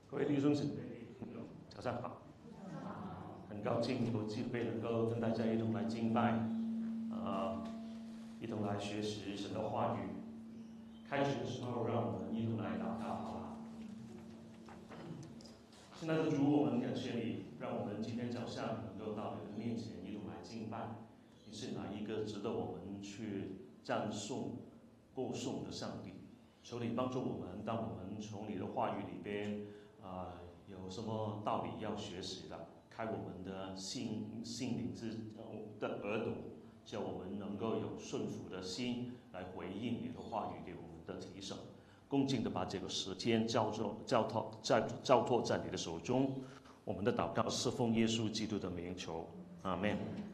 各位弟兄姊妹，早上好！很高兴有机会能够跟大家一同来敬拜，一同来学习神的话语。开始的时候，让我们一同来祷告，好吧？亲爱的主，我们感谢你，让我们今天早上能够到你的面前一同来敬拜。你是哪一个值得我们去赞颂、歌颂的上帝？求你帮助我们，当我们从你的话语里边有什么道理要学习的，开我们的心灵的耳朵，叫我们能够有顺服的心来回应你的话语给我们的提升。恭敬的把这个时间交托在你的手中。我们的祷告是奉耶稣基督的名求，阿们。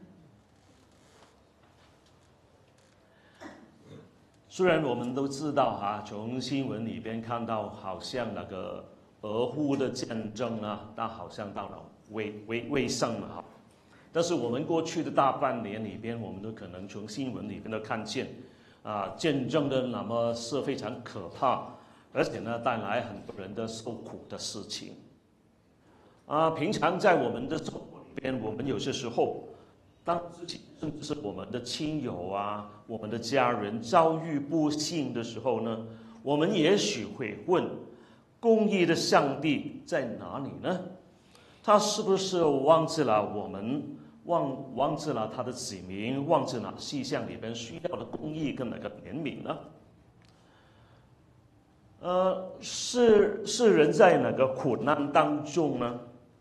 虽然我们都知道从新闻里边看到，好像那个俄乌的战争呢，但好像到了尾声了但是我们过去的大半年里边，我们都可能从新闻里边都看见，战争的那么是非常可怕，而且呢带来很多人的受苦的事情。平常在我们的生活里边，我们有些时候，当自己甚至是我们的亲友我们的家人遭遇不幸的时候呢，我们也许会问：公义的上帝在哪里呢？他是不是忘记了我们，忘记了他的子民，忘记了世上里边需要的公义跟那个怜悯呢？是人在哪个苦难当中呢？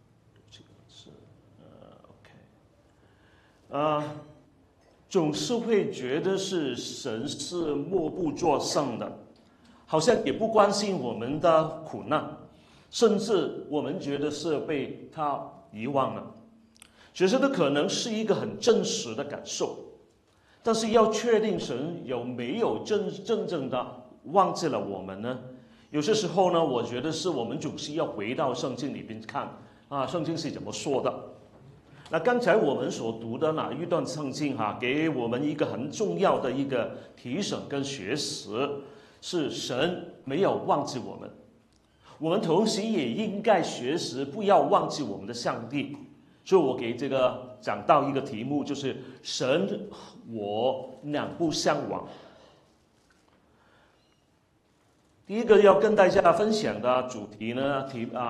总是会觉得是神是默不作声的，好像也不关心我们的苦难，甚至我们觉得是被他遗忘了。其实这可能是一个很真实的感受，但是要确定神有没有真正的忘记了我们呢？有些时候呢，我觉得是我们总是要回到圣经里边看圣经是怎么说的。那刚才我们所读的哪一段圣经给我们一个很重要的一个提醒跟学习，是神没有忘记我们，我们同时也应该学习不要忘记我们的上帝。所以我给这个讲到一个题目，就是神我两不相忘。第一个要跟大家分享的主题呢，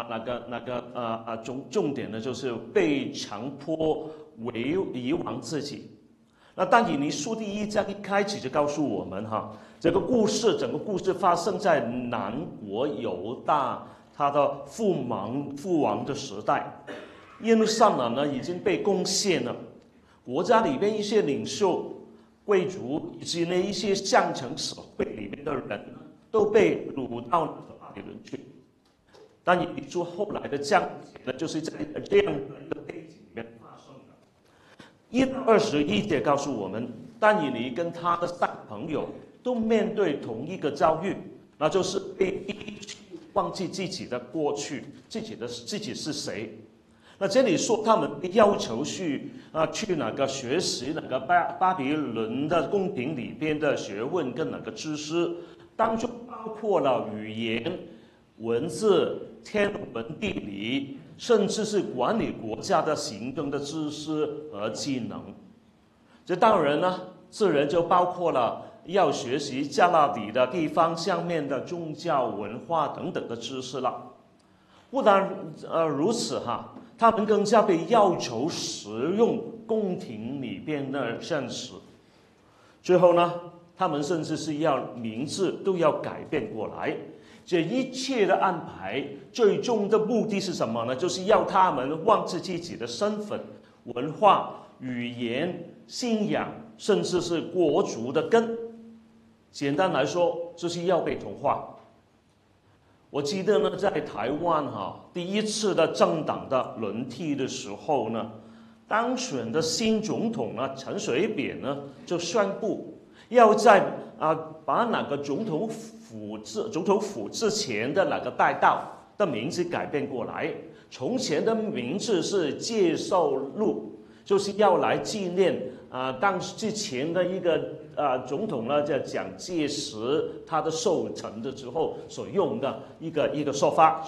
重点呢，就是被强迫遗忘自己。那但以理书第1章一开始就告诉我们整个故事发生在南国犹大他的父王的时代。耶路撒冷呢已经被攻陷了，国家里面一些领袖、贵族以及一些上层社会里面的人都被掳到巴比伦去。但以理书后来的章节呢，就是在这样的一个背景里面发生的。1到21节告诉我们，但以理跟他的3个朋友都面对同一个遭遇，那就是被逼忘记自己的过去，自己是谁。那这里说他们被要求去学习巴比伦的宫廷里边的学问跟知识，当中包括了语言、文字、天文、地理，甚至是管理国家的行政的知识和技能。这当然呢，自然就包括了要学习加勒底的地方上面的宗教文化等等的知识了。不但如此他们更加被要求使用宫廷里边的膳食。最后呢，他们甚至是要名字都要改变过来。这一切的安排，最终的目的是什么呢？就是要他们忘记自己的身份、文化、语言、信仰，甚至是国族的根。简单来说，就是要被同化。我记得呢，在台湾第一次的政党的轮替的时候呢，当选的新总统呢陈水扁呢就宣布要在把哪个总统府之前的哪个大道的名字改变过来，从前的名字是介寿路，就是要来纪念之前的一个总统呢叫蒋介石他的寿辰的时候所用的一个说法。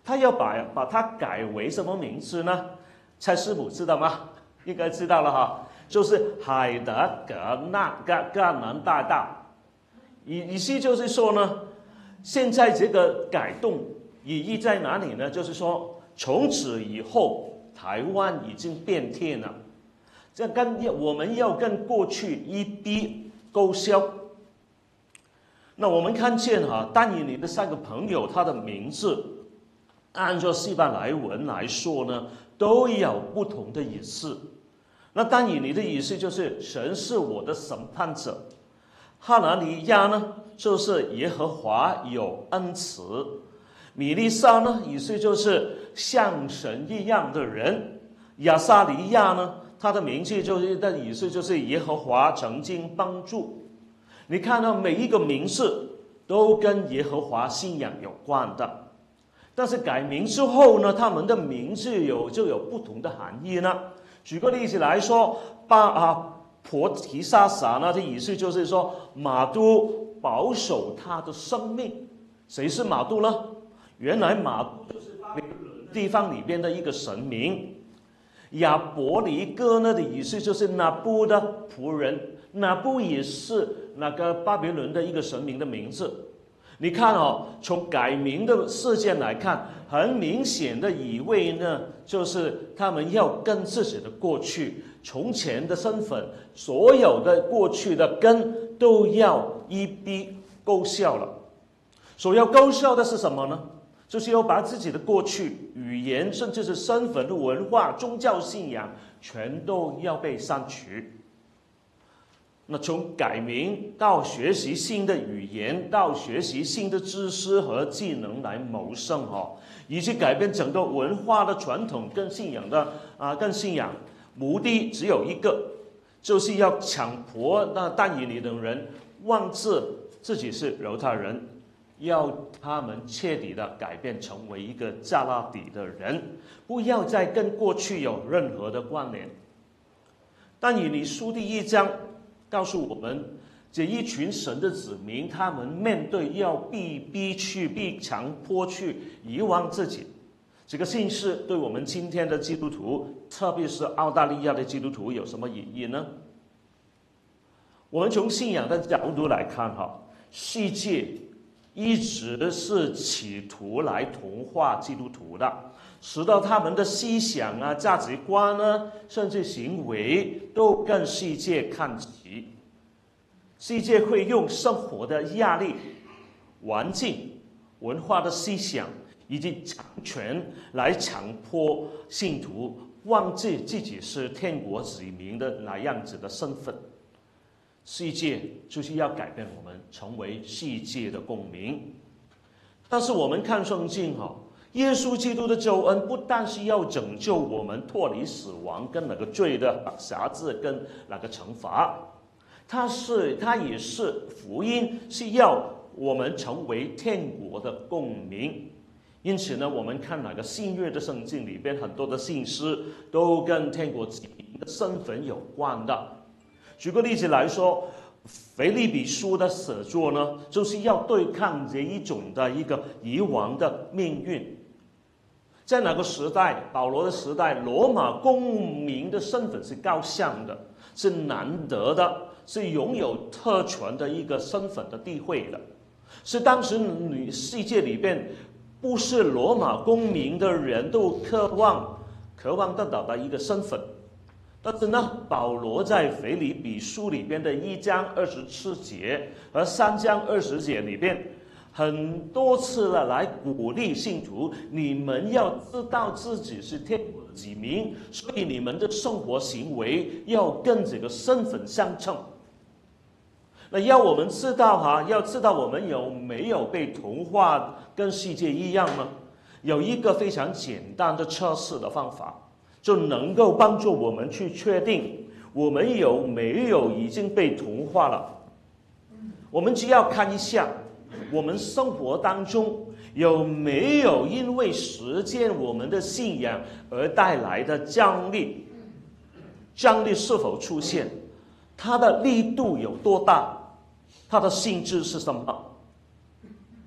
他要把它改为什么名字呢？蔡师傅知道吗？应该知道了哈，就是海德格南大道。意思就是说呢，现在这个改动意义在哪里呢？就是说从此以后台湾已经变天了，这我们要跟过去一笔勾销。那我们看见但以理的3个朋友，他的名字按照希伯来文来说呢，都有不同的意思。那但以理的意思就是神是我的审判者，哈拿尼亚呢就是耶和华有恩慈，米利沙呢意思就是像神一样的人，亚撒利亚呢他的名字的意思就是耶和华曾经帮助。你看到每一个名字都跟耶和华信仰有关的，但是改名之后呢，他们的名字就有不同的含义呢。举个例子来说，婆提萨撒呢的意思就是说马督保守他的生命。谁是马督呢？原来马督就是巴比伦地方里边的一个神明。亚伯尼哥呢的意思就是拿布的仆人，拿布也是那个巴比伦的一个神明的名字。你看从改名的事件来看，很明显的以为呢，就是他们要跟自己的过去、从前的身份，所有的过去的根都要一笔勾销了。所要勾销的是什么呢？就是要把自己的过去、语言，甚至是身份的文化、宗教信仰，全都要被删除。那从改名到学习新的语言，到学习新的知识和技能来谋生以及改变整个文化的传统跟信仰目的只有一个，就是要强迫那但以理的人忘记自己是犹太人，要他们彻底的改变成为一个加拉底的人，不要再跟过去有任何的关联。但以理书第1章告诉我们，这一群神的子民，他们面对要必强迫去遗忘自己。这个信息对我们今天的基督徒，特别是澳大利亚的基督徒有什么意义呢？我们从信仰的角度来看世界一直是企图来同化基督徒的，使到他们的思想价值观甚至行为都跟世界看齐。世界会用生活的压力、环境、文化的思想以及强权来强迫信徒忘记自己是天国子民的那样子的身份。世界就是要改变我们，成为世界的公民。但是我们看圣经耶稣基督的救恩不但是要拯救我们脱离死亡跟那个罪的辖制跟那个惩罚，它也是福音，是要我们成为天国的公民。因此呢，我们看那个新约的圣经里边很多的信息都跟天国子民的身份有关的。举个例子来说，腓立比书的写作呢，就是要对抗这一种的一个以往的命运。在那个时代，保罗的时代，罗马公民的身份是高尚的，是难得的，是拥有特权的一个身份的地位的，是当时世界里边不是罗马公民的人都渴望得到的一个身份。但是呢，保罗在腓立比书里边的1章27节和3章20节里边，很多次了来鼓励信徒，你们要知道自己是天国的子民，所以你们的生活行为要跟这个身份相称。那要我们知道要知道我们有没有被同化跟世界一样呢？有一个非常简单的测试的方法，就能够帮助我们去确定我们有没有已经被同化了。我们只要看一下我们生活当中有没有因为实践我们的信仰而带来的张力，张力是否出现，它的力度有多大，它的性质是什么。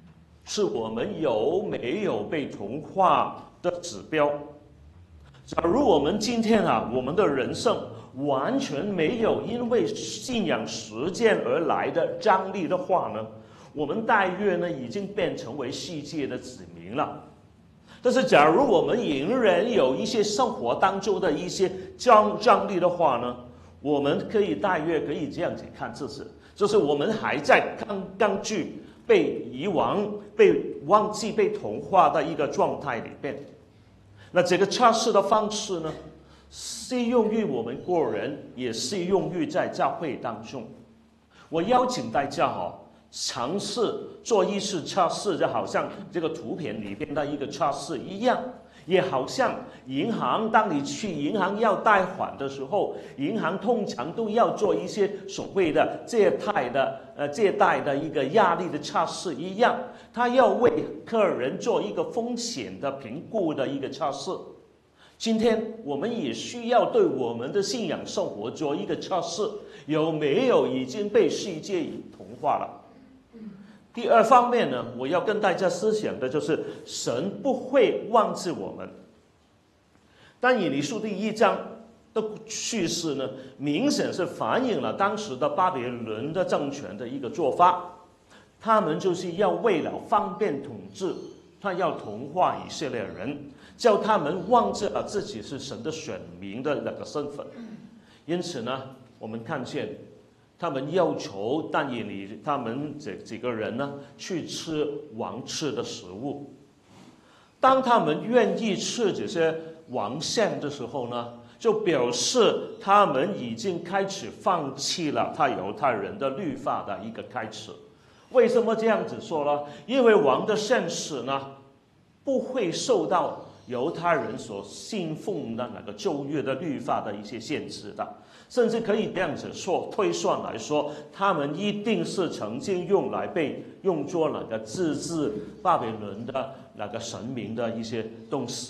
是我们有没有被同化的指标。假如我们今天我们的人生完全没有因为信仰实践而来的张力的话呢，我们大约呢已经变成为世界的子民了。但是假如我们仍然有一些生活当中的一些张力的话呢，我们大约可以这样子看自己，就是我们还在刚具被遗忘、被忘记、被同化的一个状态里边。那这个测试的方式呢，适用于我们个人，也适用于在教会当中。我邀请大家尝试做一次测试，就好像这个图片里边的一个测试一样，也好像银行，当你去银行要贷款的时候，银行通常都要做一些所谓的借贷的一个压力的测试一样，他要为客人做一个风险的评估的一个测试。今天我们也需要对我们的信仰生活做一个测试，有没有已经被世界同化了？第二方面呢，我要跟大家思想的就是神不会忘记我们。但以理书第1章的叙事呢，明显是反映了当时的巴比伦的政权的一个做法，他们就是要为了方便统治，他要同化以色列人，叫他们忘记了自己是神的选民的那个身份。因此呢，我们看见他们要求但以理他们这几个人呢去吃王吃的食物。当他们愿意吃这些王膳的时候呢，就表示他们已经开始放弃了他犹太人的律法的一个开始。为什么这样子说呢？因为王的膳食呢不会受到犹太人所信奉的那个旧约的律法的一些限制的，甚至可以这样子说，推算来说，他们一定是曾经被用作那个自治巴比伦的那个神明的一些东西。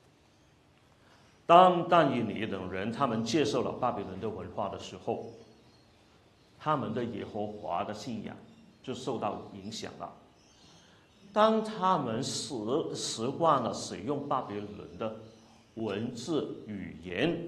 当但以理等人他们接受了巴比伦的文化的时候，他们的耶和华的信仰就受到影响了。当他们习惯了使用巴比伦的文字语言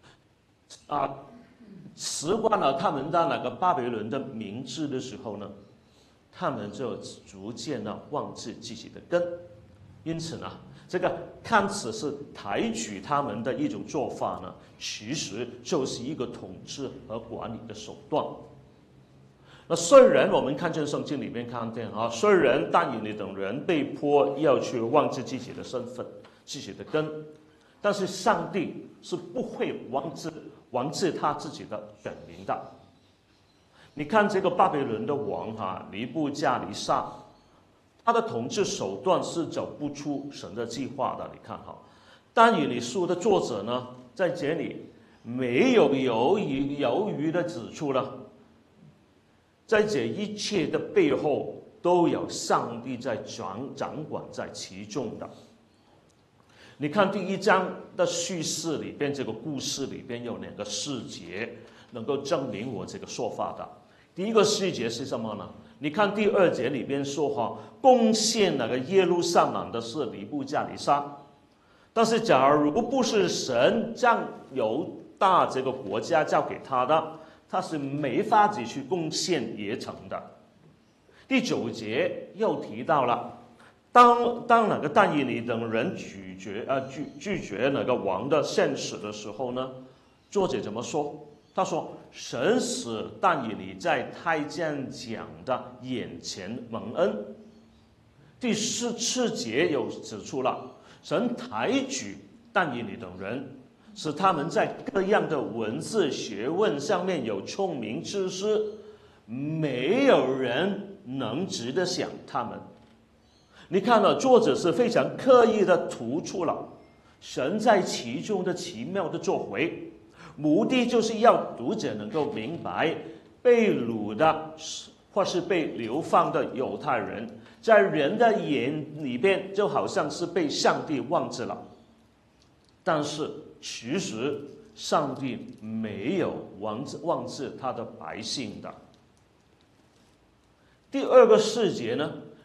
习惯了他们的那个巴比伦的名字的时候呢，他们就逐渐的忘记自己的根。因此呢，这个看似是抬举他们的一种做法呢，其实就是一个统治和管理的手段。那虽然我们看见圣经里面看见虽然但以理等人被迫要去忘记自己的身份、自己的根，但是上帝是不会忘记他自己的选民的。你看这个巴比伦的王尼布加尼撒，他的统治手段是走不出神的计划的。你看但以理书的作者呢，在这里没有犹豫的指出了，在这一切的背后都有上帝在掌管在其中的。你看第1章的叙事里边，这个故事里边有2个细节能够证明我这个说法的。第一个细节是什么呢？你看第2节里边说攻陷那个耶路撒冷的是尼布加尼撒，但是假如不是神将犹大这个国家交给他的，他是没法子去攻陷也城的。第9节又提到了，当那个但以理等人拒绝那个王的献使的时候呢，作者怎么说？他说神使但以理在太监长的眼前蒙恩。第14节又指出了，神抬举但以理等人，使他们在各样的文字学问上面有聪明知识，没有人能值得想他们。你看了，作者是非常刻意的突出了神在其中的奇妙的作为，目的就是要读者能够明白，被掳的或是被流放的犹太人，在人的眼里边就好像是被上帝忘记了，但是其实上帝没有忘记他的百姓的。第2个细节呢，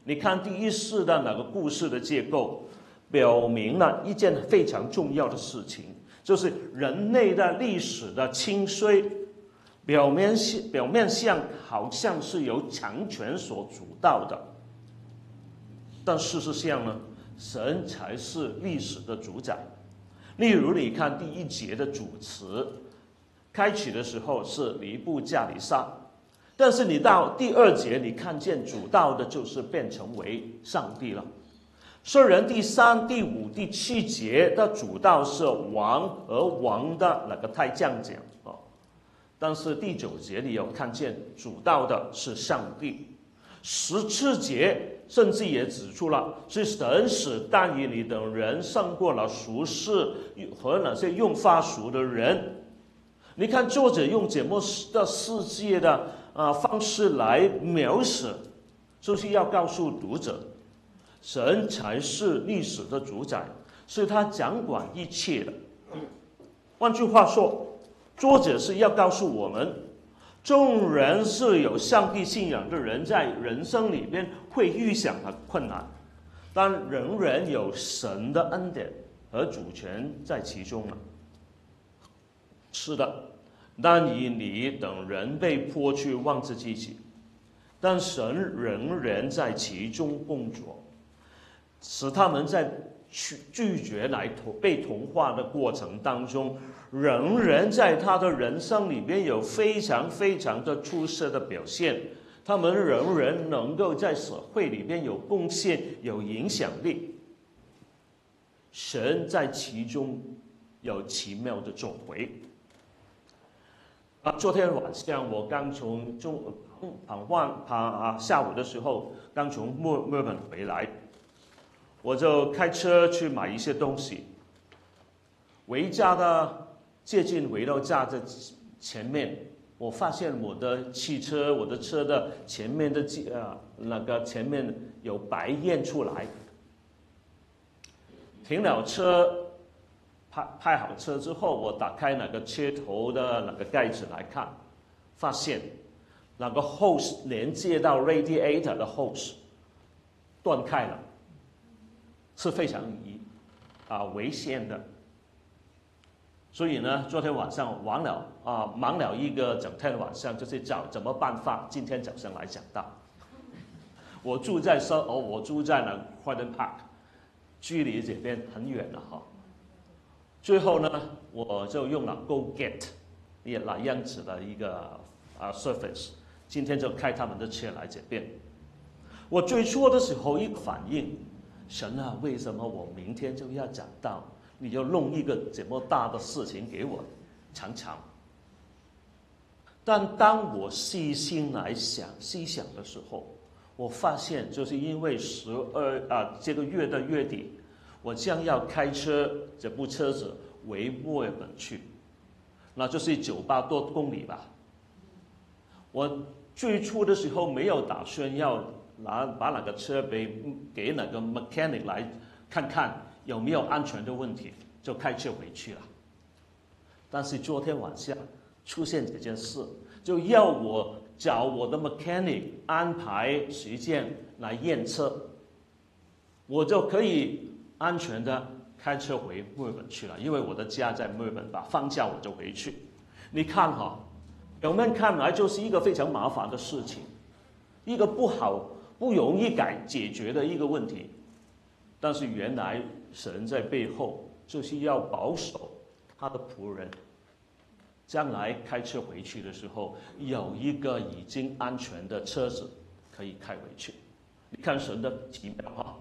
你看第一世的那个故事的结构，表明了一件非常重要的事情，就是人类的历史的兴衰，表面上好像是由强权所主导的，但事实上呢，神才是历史的主宰。例如，你看第一节的主词，开启的时候是尼布甲尼撒，但是你到第二节，你看见主导的就是变成为上帝了。虽然第3、第5、第7节的主导是王，而王的那个太将讲但是第9节你有看见主导的是上帝。17节甚至也指出了是神使但以理等人胜过了术士和那些用法术的人。你看作者用这么的世界的方式来描写，就是要告诉读者，神才是历史的主宰，是他掌管一切的。换句话说，作者是要告诉我们，纵然是有上帝信仰的人在人生里边会遇上的困难，但仍然有神的恩典和主权在其中了。是的，但以理等人被迫去忘记自己，但神仍然在其中工作，使他们在拒绝来被同化的过程当中，仍然在他的人生里边有非常非常的出色的表现，他们仍然能够在社会里边有贡献、有影响力。神在其中有奇妙的作为。昨天晚上我刚从下午的时候刚从墨尔本回来，我就开车去买一些东西。回家的接近回到家的前面，我发现我的车的前面的前面有白烟出来。停了车，派好车之后，我打开那个车头的那个盖子来看，发现那个 hose 连接到 radiator 的 hose 断开了，是非常危险的。所以呢，昨天晚上忙了一个整天晚上，就是找怎么办法。今天早上来讲到，我住在那 Croydon Park， 距离这边很远了哈。最后呢，我就用了 Go Get 那样子的一个service， 今天就开他们的车来这边。我最初的时候一个反应，神啊，为什么我明天就要讲到，你就弄一个这么大的事情给我尝尝？但当我细心来想的时候，我发现就是因为这个月的月底，我将要开这部车子回墨尔本去，那就是900多公里吧。我最初的时候没有打算要把那个车给那个 mechanic 来看看有没有安全的问题，就开车回去了。但是昨天晚上出现这件事，就要我找我的 mechanic 安排时间来验车，我就可以安全的开车回墨尔本去了，因为我的家在墨尔本吧，放假我就回去。你看表面看来就是一个非常麻烦的事情，一个不容易解决的一个问题，但是原来神在背后就是要保守他的仆人，将来开车回去的时候有一个已经安全的车子可以开回去。你看神的奇妙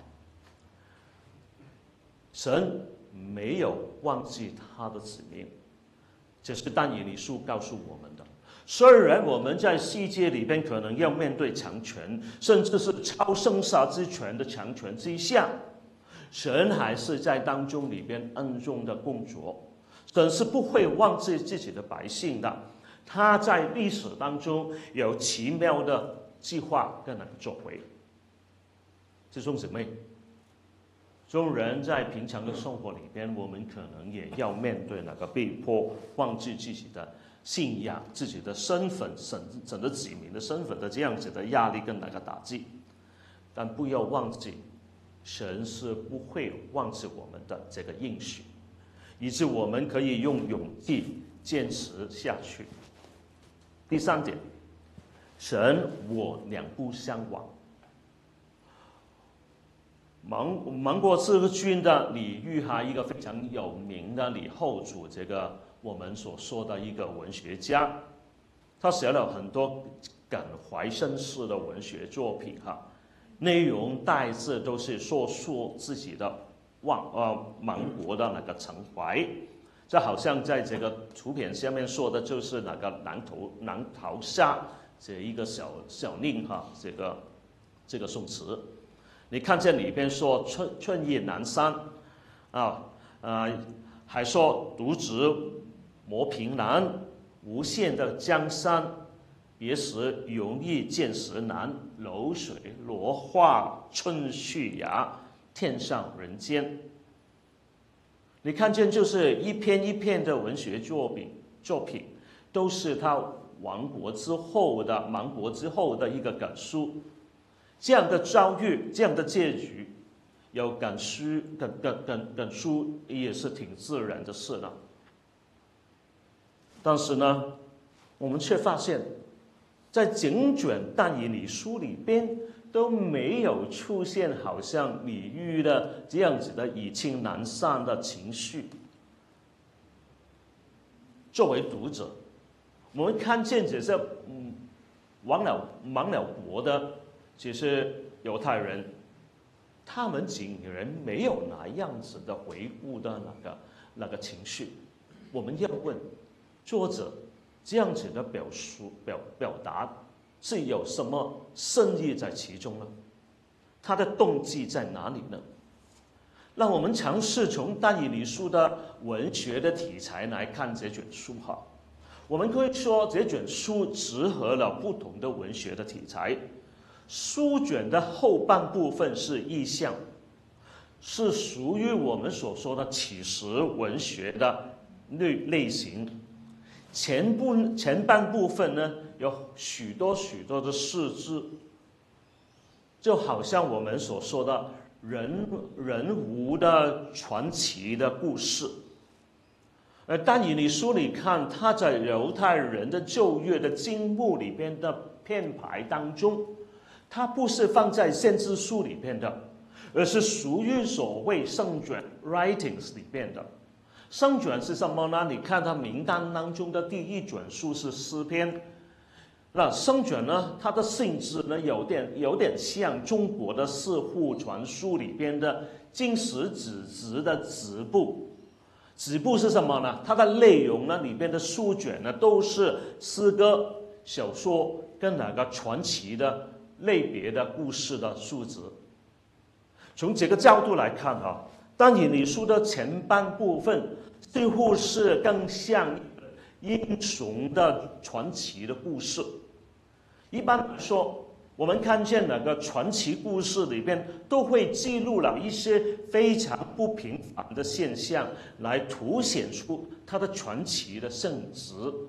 神没有忘记他的子民，这是但以理书告诉我们的。虽然我们在世界里边可能要面对强权，甚至是超生杀之权的强权之下，神还是在当中里边恩重的工作。神是不会忘记自己的百姓的，他在历史当中有奇妙的计划跟那个作为。弟兄姊妹，纵然在平常的生活里边，我们可能也要面对那个被迫忘记自己的信仰、自己的身份、神的子民的身份的这样子的压力跟那个打击。 但不要忘记，神是不会忘记我们的这个应许，以致我们可以用勇气坚持下去。第三点，神我两不相忘。芒果之君的李玉哈，一个非常有名的李后主，这个我们所说的一个文学家，他写了很多感怀身世的文学作品哈，内容大致都是说自己的芒果的那个情怀，就好像在这个图片下面说的就是那个南逃下这一个小令哈，这个宋词。你看见里边说春意南山，还说独自磨平南，无限的江山，别时容易见时难，流水落花春去芽，天上人间。你看见就是一篇一篇的文学作品，都是他亡国之后的亡国之后的一个感述。这样的遭遇，这样的结局，有感书也是挺自然的事呢。但是呢，我们却发现，在整卷但以理书里边都没有出现好像李煜的这样子的意兴阑珊的情绪。作为读者，我们看见这些亡了国的这些犹太人，他们竟然没有那样子的回顾的那个情绪。我们要问作者这样子的表达是有什么深意在其中呢？他的动机在哪里呢？让我们尝试从但以理书的文学的题材来看这卷书哈。我们可以说这卷书集合了不同的文学的题材。书卷的后半部分是意象，是属于我们所说的启示文学的类型。前半部分呢，有许多的事迹，就好像我们所说的人物的传奇的故事。但以理书里看，他在犹太人的旧约的经目里边的编排当中，它不是放在先知书里边的，而是属于所谓圣卷 writings 里边的。圣卷是什么呢？你看它名单当中的第一卷书是诗篇。那圣卷呢，它的性质呢有点像中国的四库全书里边的经史子集的子部。子部是什么呢？它的内容呢里边的书卷呢都是诗歌、小说跟那个传奇的类别的故事的书籍。从这个角度来看哈，但以理书的前半部分似乎是更像英雄的传奇的故事。一般来说，我们看见那个传奇故事里边都会记录了一些非常不平凡的现象，来凸显出它的传奇的性质。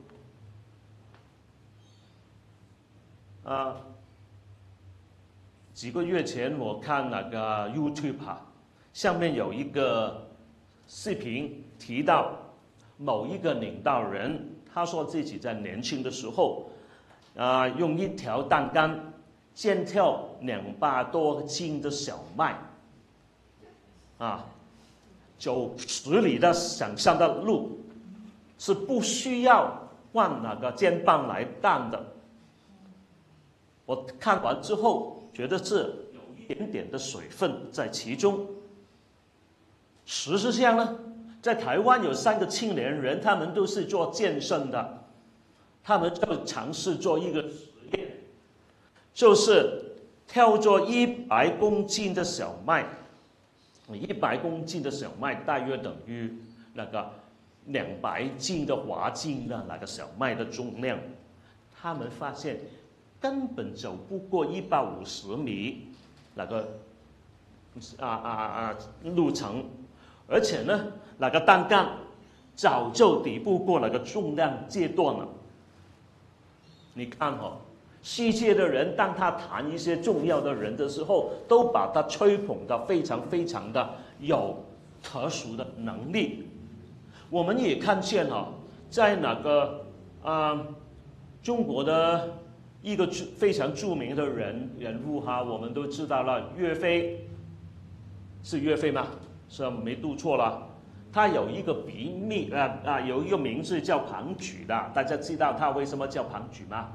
几个月前我看那个 YouTube 上面有一个视频提到某一个领导人，他说自己在年轻的时候用一条担杆肩挑200多斤的小麦走10里的想象的路，是不需要换那个肩膀来担的。我看完之后觉得是有一点点的水分在其中。事实上呢，在台湾有3个青年人，他们都是做健身的，他们就尝试做一个实验，就是挑着100公斤的小麦，100公斤的小麦大约等于那个200斤的华金的那个小麦的重量，他们发现根本走不过150米那个路程，而且呢，那个担杆早就抵不过那个重量阶段了。你看世界的人当他谈一些重要的人的时候，都把他吹捧得非常非常的有特殊的能力。我们也看见在那个中国的一个非常著名的人物我们都知道了，岳飞，是岳飞吗？是没读错了。他有一个笔名有一个名字叫庞举的，大家知道他为什么叫庞举吗？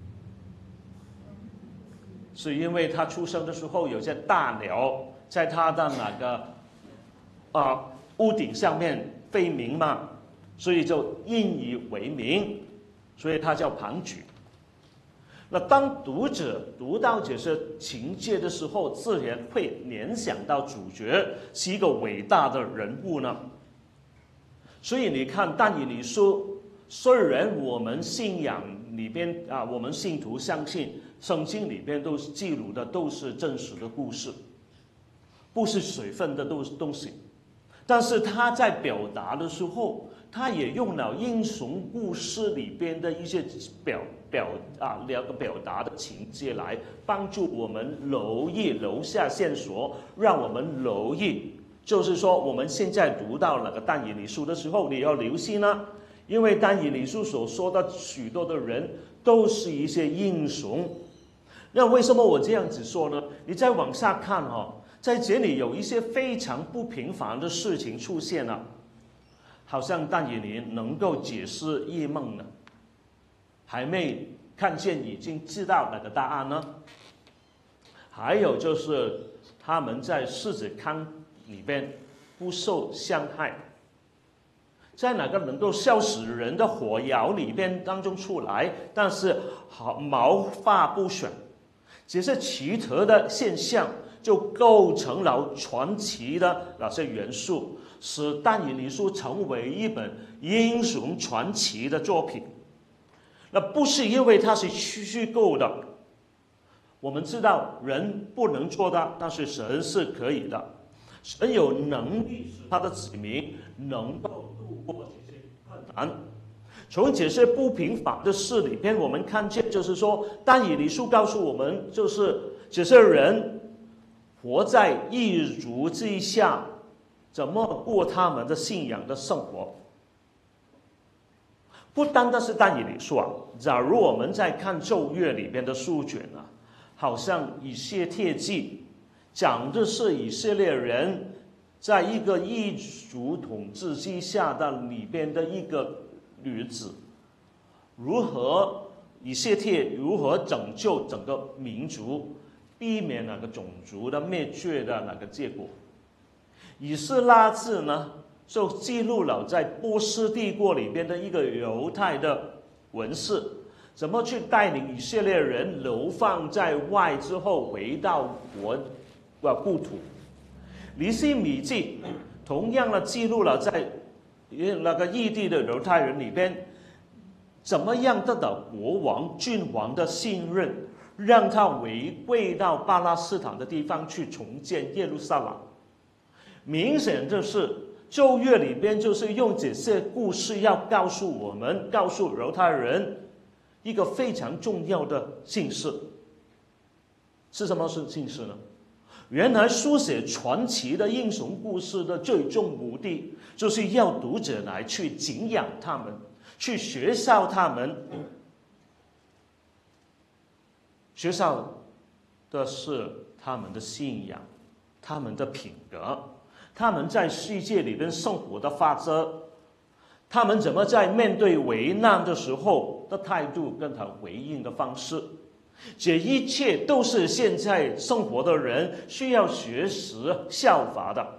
是因为他出生的时候有些大鸟在他的那个屋顶上面飞鸣嘛，所以就引以为名，所以他叫庞举。那当读者读到这些情节的时候，自然会联想到主角是一个伟大的人物呢。所以你看但以理书，虽然我们信仰里边我们信徒相信圣经里边都是记录的都是真实的故事，不是水分的东西，但是他在表达的时候，他也用了英雄故事里边的一些表达的情节来帮助我们留下线索，让我们留意。就是说我们现在读到那个但以理书的时候，你要留心呢，因为但以理书所说的许多的人都是一些英雄。那为什么我这样子说呢？你再往下看在这里有一些非常不平凡的事情出现了，好像但以理能够解释异梦呢，还没看见已经知道那个答案呢。还有就是他们在狮子坑里边不受伤害，在哪个能够烧死人的火窑里边当中出来，但是毛发不损，这些奇特的现象就构成了传奇的那些元素，使但以理书成为一本英雄传奇的作品。那不是因为它是虚构的，我们知道人不能做到，但是神是可以的。神有能力使他的子民能够度过这些困难。从这些不平凡的事里边，我们看见就是说但以理书告诉我们，就是这些人活在异族之下，怎么过他们的信仰的生活。不单单是但以理书假如我们在看旧约里边的书卷好像以西帖记讲的是以色列人在一个异族统治之下的里边的一个女子，以西帖如何拯救整个民族，避免那个种族的灭绝的那个结果。以斯拉记呢，就记录了在波斯帝国里边的一个犹太的文士，怎么去带领以色列人流放在外之后回到故土。尼希米记同样的记录了在那个异地的犹太人里边，怎么样得到国王君王的信任，让他回归到巴勒斯坦的地方去重建耶路撒冷。明显就是旧约里边就是用这些故事要告诉犹太人一个非常重要的信息。是什么信息呢？原来书写传奇的英雄故事的最终目的，就是要读者来去敬仰他们，去学效他们。学效的是他们的信仰，他们的品格，他们在世界里边生活的法则，他们怎么在面对危难的时候的态度跟他回应的方式。这一切都是现在生活的人需要学习效法的。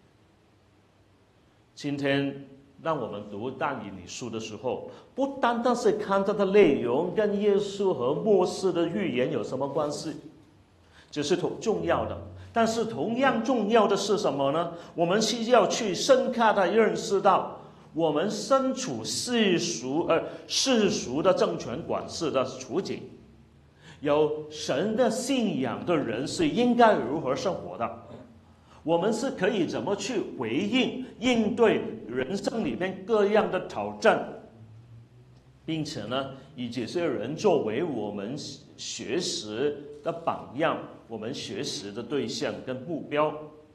今天让我们读但以理书的时候，不单单是看它的内容跟耶稣和末世的预言有什么关系，这是重要的。但是同样重要的是什么呢？我们需要去深刻的认识到，我们身处世俗的政权管制的处境，有神的信仰的人是应该如何生活的，我们是可以怎么去回应对人生里面各样的挑战。 并且呢，以这些人作为我们学习的榜样，我们学习的对象跟目标。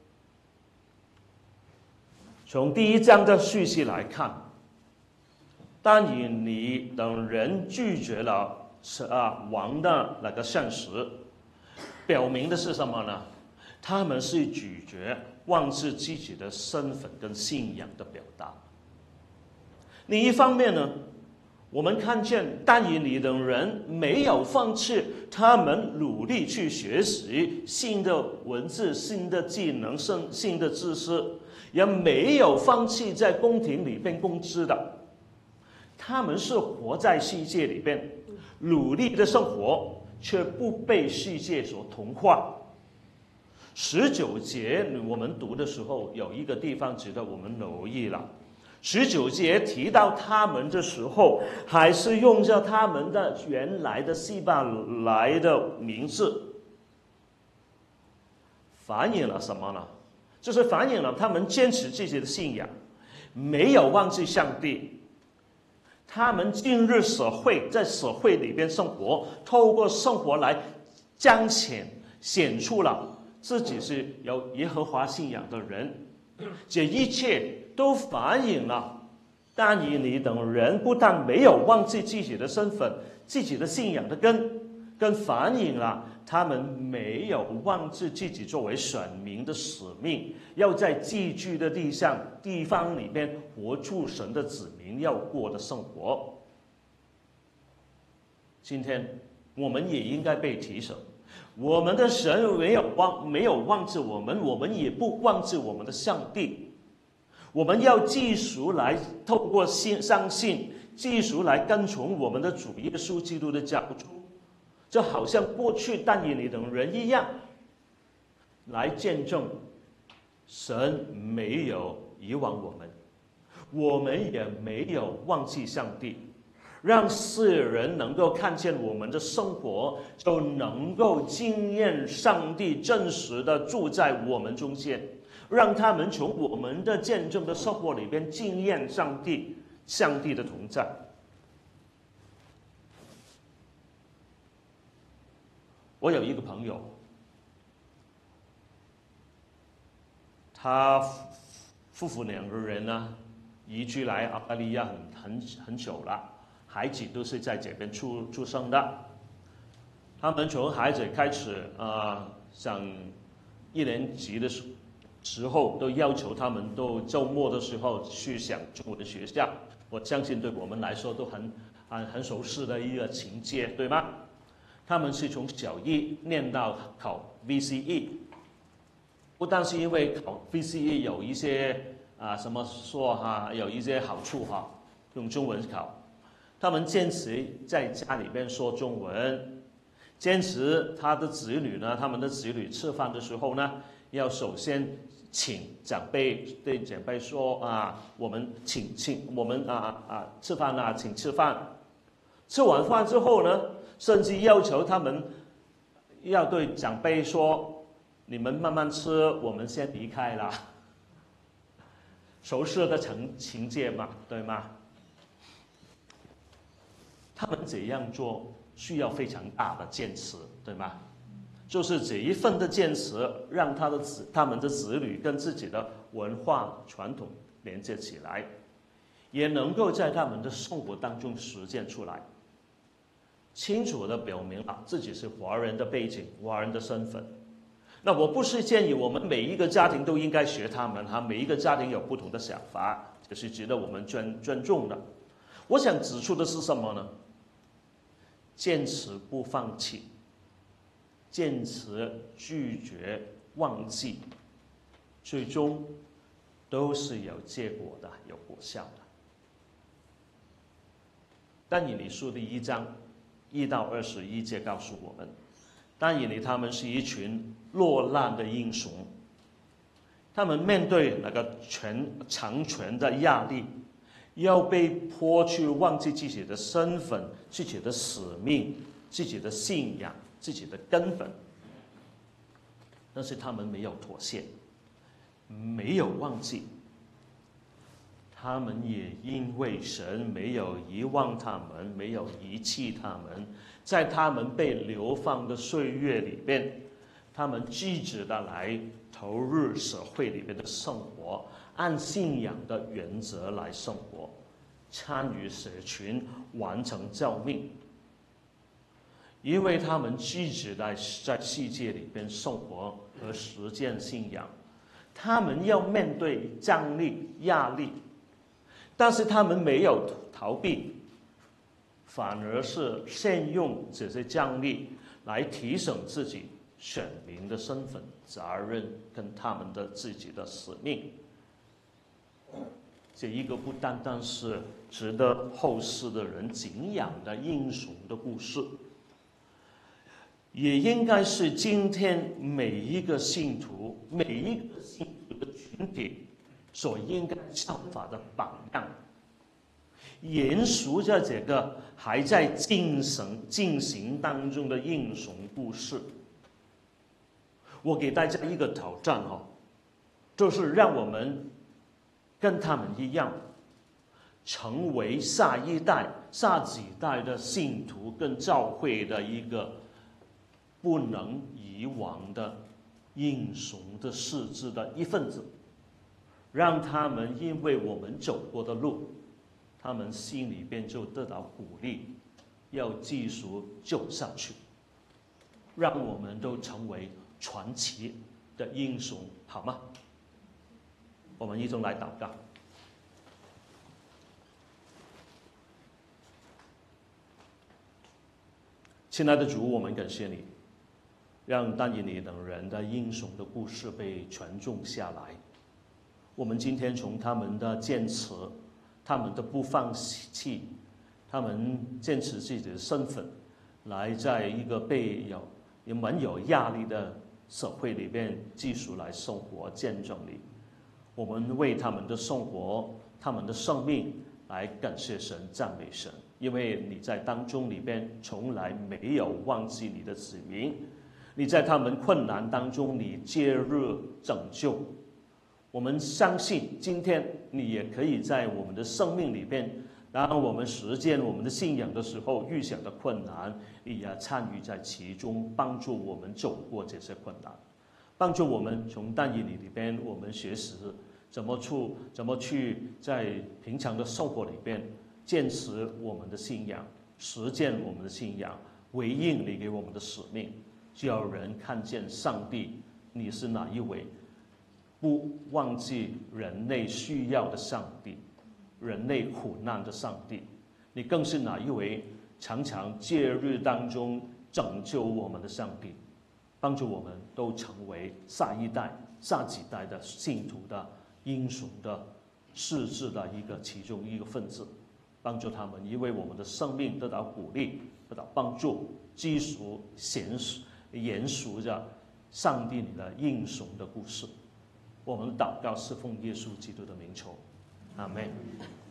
从第1章的叙事来看，但以理等人拒绝了王的那个膳食，表明的是什么呢？他们是拒绝忘记自己的身份跟信仰的表达。另一方面呢，我们看见但以理等人没有放弃他们努力去学习新的文字、新的技能、新的知识，也没有放弃在宫廷里边工资的。他们是活在世界里边，努力的生活，却不被世界所同化。19节我们读的时候，有一个地方值得我们留意了。19节提到他们的时候，还是用着他们的原来的希伯来的名字，反映了什么呢？就是反映了他们坚持自己的信仰，没有忘记上帝。他们进入社会，在社会里边生活，透过生活来显出了自己是有耶和华信仰的人。这一切都反映了但以理等人不但没有忘记自己的身份、自己的信仰的根，更反映了他们没有忘记自己作为选民的使命，要在寄居的地方里面活出神的子民要过的生活。今天我们也应该被提醒，我们的神没有忘记我们，我们也不忘记我们的上帝。我们要继续来透过相信，继续来跟从我们的主耶稣基督的脚步，就好像过去但以理等人一样，来见证神没有遗忘我们，我们也没有忘记上帝，让世人能够看见我们的生活，就能够经验上帝真实的住在我们中间，让他们从我们的见证的生活里边经验上帝的同在。我有一个朋友，他夫妇2个人呢，移居来澳大利亚很久了，孩子都是在这边出生的。他们从孩子开始上1年级的时候，都要求他们都周末的时候去上中文学校。我相信对我们来说都很熟悉的一个情节，对吗？他们是从小1念到考 VCE， 不但是因为考 VCE 有一些有一些好处用中文考，他们坚持在家里边说中文，坚持他们的子女吃饭的时候呢，要首先请长辈对长辈说我们我们吃饭请吃饭。吃完饭之后呢，甚至要求他们要对长辈说：“你们慢慢吃，我们先离开了。”熟悉的情节嘛，对吗？他们这样做需要非常大的坚持，对吗？就是这一份的坚持，让他们的子女跟自己的文化传统连接起来，也能够在他们的生活当中实践出来，清楚地表明了自己是华人的背景、华人的身份。那我不是建议我们每一个家庭都应该学他们每一个家庭有不同的想法，这是值得我们尊重的。我想指出的是什么呢？坚持不放弃，坚持拒绝忘记，最终都是有结果的，有果效的。但以理书的1章1到21节告诉我们，但以理他们是一群落难的英雄，他们面对那个长权的压力，要被迫去忘记自己的身份、自己的使命、自己的信仰、自己的根本，但是他们没有妥协，没有忘记， 他们也因为神没有遗忘他们，没有遗弃他们，在他们被流放的岁月里边，他们积极的来投入社会里边的生活，按信仰的原则来生活，参与社群，完成教命。因为他们积极的在世界里边生活和实践信仰，他们要面对张力、压力，但是他们没有逃避，反而是善用这些张力来提升自己选民的身份、责任跟他们的自己的使命。这一个不单单是值得后世的人敬仰的英雄的故事，也应该是今天每一个信徒的群体所应该效法的榜样，延续着这个还在进行当中的英雄故事。我给大家一个挑战就是让我们跟他们一样，成为下一代、下几代的信徒跟教会的一个不能遗忘的英雄的事迹的一份子，让他们因为我们走过的路，他们心里边就得到鼓励，要继续走下去，让我们都成为传奇的英雄，好吗？我们一同来祷告。亲爱的主，我们感谢你，让但以理等人的英雄的故事被传颂下来。我们今天从他们的坚持，他们的不放弃，他们坚持自己的身份，来在一个也蛮有压力的社会里边继续来生活见证你。我们为他们的生活、他们的生命来感谢神、赞美神，因为你在当中里边从来没有忘记你的子民，你在他们困难当中你介入拯救。我们相信今天你也可以在我们的生命里边，当我们实践我们的信仰的时候，遇上的困难你也参与在其中，帮助我们走过这些困难，帮助我们从但以理里边我们学习怎么去在平常的生活里边坚持我们的信仰，实践我们的信仰，回应你给我们的使命，叫人看见上帝你是哪一位，不忘记人类需要的上帝，人类苦难的上帝，你更是哪一位常常介入当中拯救我们的上帝，帮助我们都成为下一代、下几代的信徒的英雄的事迹的其中一个分子，帮助他们因为我们的生命得到鼓励，得到帮助，继续延续着上帝你的英雄的故事。我们祷告是奉耶稣基督的名求，阿们。